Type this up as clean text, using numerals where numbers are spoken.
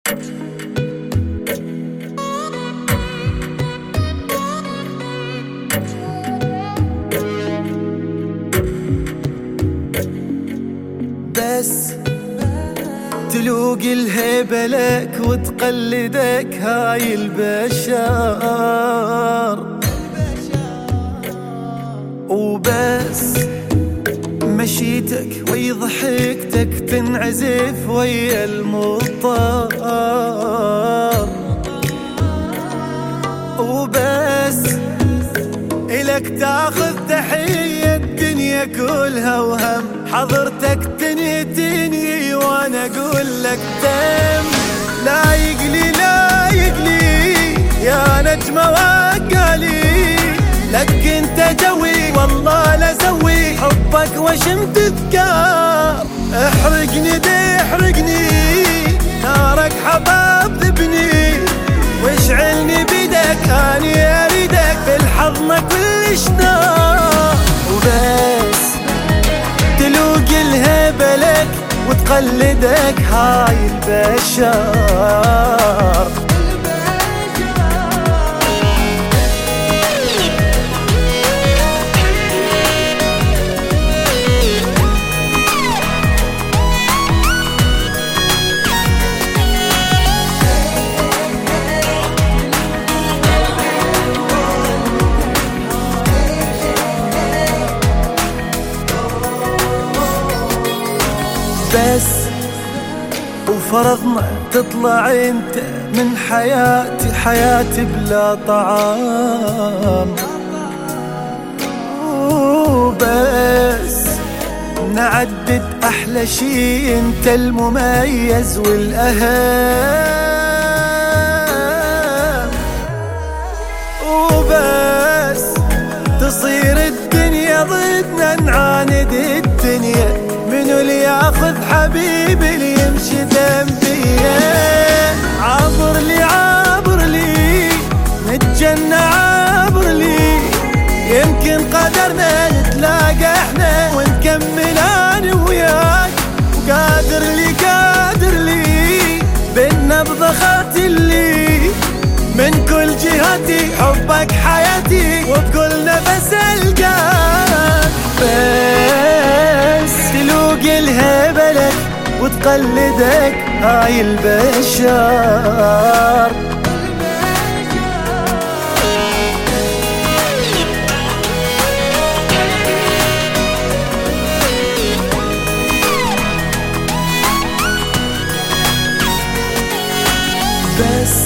بس تلوقي الهيبة لك وتقلدك هاي البشر، وبس مشيتك وي ضحكتك تنعزف ويا المطر، وبس إلك تاخذ تحية الدنيا كلها وهم حضرتك تني وانا اقول لك تم. لايق لي يا نجمة وقالي لك انت جوي والله لزوي حبك وشم تذكار. احرقني احرقني نارك حباب ذبني واشعلني بيدك اني اريدك بالحضنة كلش نار، وبس تلوقي الهيبة لك وتقلدك هاي البشر. بس وفرضنا تطلع انت من حياتي بلا طعام، وبس نعدد احلى شي انت المميز والاهم، وبس تصير الدنيا ضدنا نعاند الدنيا. منو اللي ياخذ حبيبي اللي يمشي ذنبي؟ عابر لي نتجنى عابر لي، يمكن قدرنا نتلاقى احنا ونكمل انا وياك. وقادر لي بالنبضة خاتلي من كل جهاتي حبك حياتي وبكل نفس القاك. بس تلوقي الهيبة لك وتقلدك هاي البشر. بس